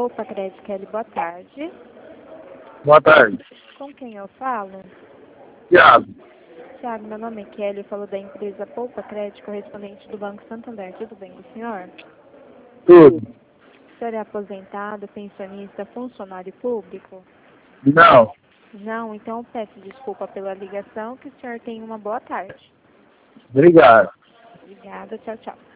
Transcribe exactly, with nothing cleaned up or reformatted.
Poupa Crédito, Kelly, boa tarde. Boa tarde. Com quem eu falo? Tiago. Tiago, meu nome é Kelly, eu falo da empresa Poupa Crédito, correspondente do Banco Santander. Tudo bem com o senhor? Tudo. O senhor é aposentado, pensionista, funcionário público? Não. Não, então peço desculpa pela ligação, que o senhor tenha uma boa tarde. Obrigado. Obrigada, tchau, tchau.